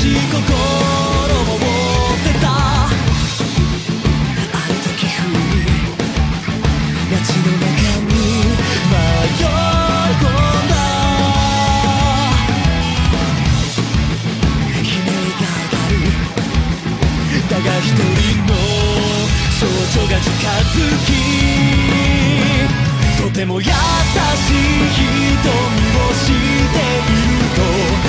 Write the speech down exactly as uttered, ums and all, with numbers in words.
しい心を持ってた。ある時ふに街の中に迷い込んだ。悲鳴が上がる。だが一人の少女が近づき、とても優しい瞳をしていると